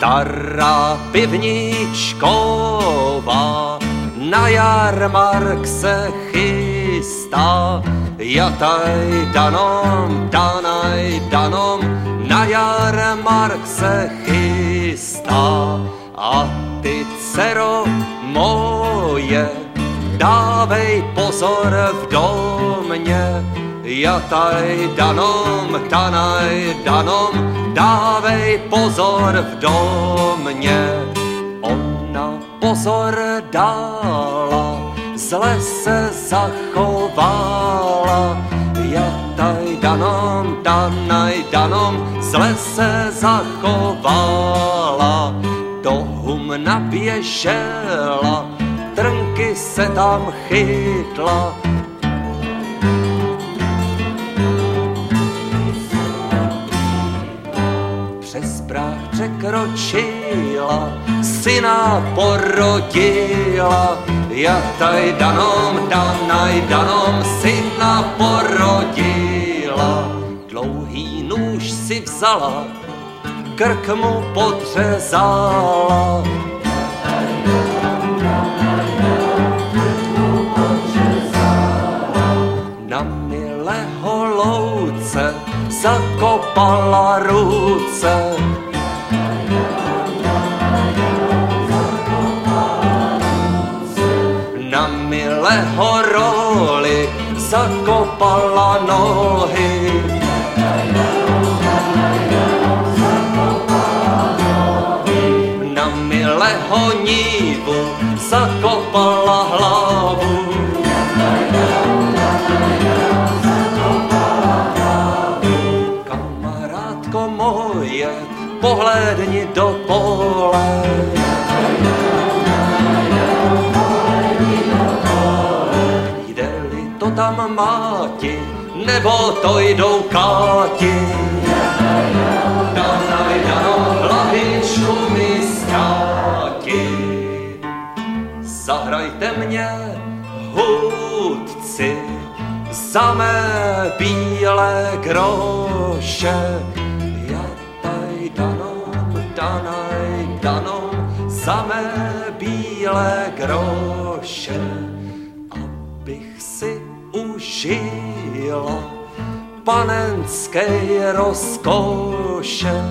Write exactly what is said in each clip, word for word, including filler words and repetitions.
Stará pivničková na jarmark se chystá. Jataj danom, danaj danom, na jarmark se chystá. A ty, dcero moje, dávej pozor v domě. Jataj danom, danaj danom, dávej pozor v domě. Ona pozor dala, zle se zachovala. Jataj danom, danaj danom, zle se zachovala. Do humna běžela, trnky se tam chytla. Přes práh překročila, syna porodila. Jataj danom, danaj danom, syna porodila. Dlouhý nůž si vzala, krk mu podřezala. Na milého louce zakopala ruce. Na milého roli zakopala nohy. Na milého nívu zakopala hlavu. Kamarádko moje, pohlédni do pole. Jde-li to tam máti, nebo to jdou káti. Danaj danom, hlavičku mi ztráti. Zahrajte mě, hudci, za mé bílé groše. Jataj danom, danaj danom, za mé bílé groše. Abych si užila panenskej rozkoše.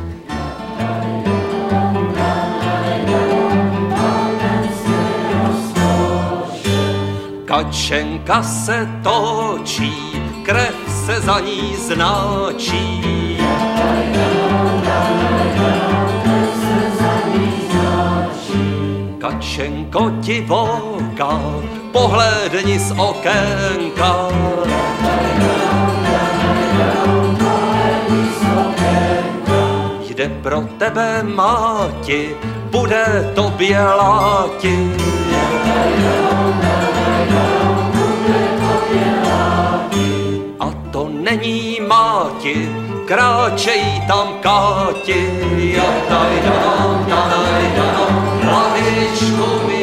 Kačenka se točí, krev se za ní znáčí. Kačenko divoká, pohlédni z okénka. Jde pro tebe máti, bude tobě láti. A to není máti, kráčej tam káti. Jataj danom, danaj danom, hlavičku mi